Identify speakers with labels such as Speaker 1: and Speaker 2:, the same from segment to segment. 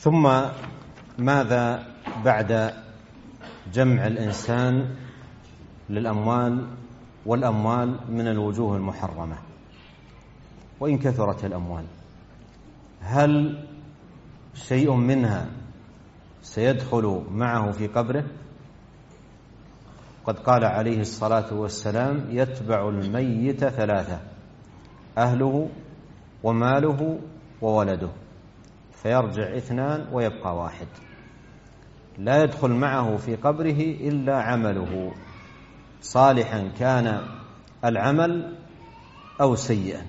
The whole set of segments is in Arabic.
Speaker 1: ثم ماذا بعد جمع الإنسان للأموال والأموال من الوجوه المحرمة وإن كثرت الأموال؟ هل شيء منها سيدخل معه في قبره؟ قد قال عليه الصلاة والسلام: يتبع الميت ثلاثة: أهله وماله وولده، فيرجع اثنان ويبقى واحد. لا يدخل معه في قبره إلا عمله، صالحا كان العمل أو سيئا.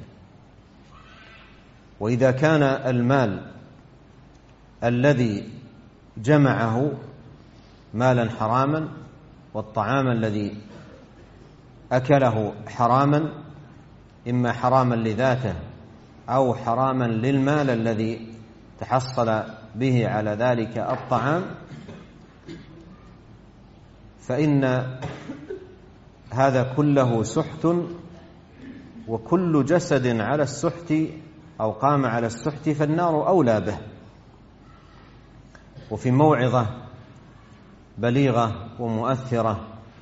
Speaker 1: وإذا كان المال الذي جمعه مالا حراما والطعام الذي أكله حراما، إما حراما لذاته أو حراما للمال الذي تحصل به على ذلك الطعام، فإن هذا كله سحت، وكل جسد على السحت أو قام على السحت فالنار أولى به. وفي موعظة بليغة ومؤثرة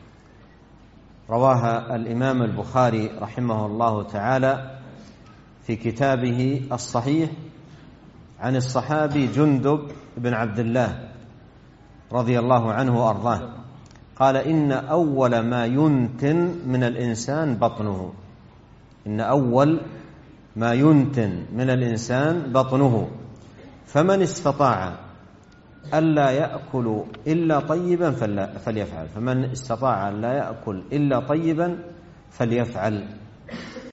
Speaker 1: رواها الإمام البخاري رحمه الله تعالى في كتابه الصحيح عن الصحابي جندب بن عبد الله رضي الله عنه وأرضاه قال: إن أول ما ينتن من الإنسان بطنه. إن أول ما ينتن من الإنسان بطنه، فمن استطاع ألا يأكل إلا طيبا فليفعل. فمن استطاع ألا يأكل إلا طيبا فليفعل.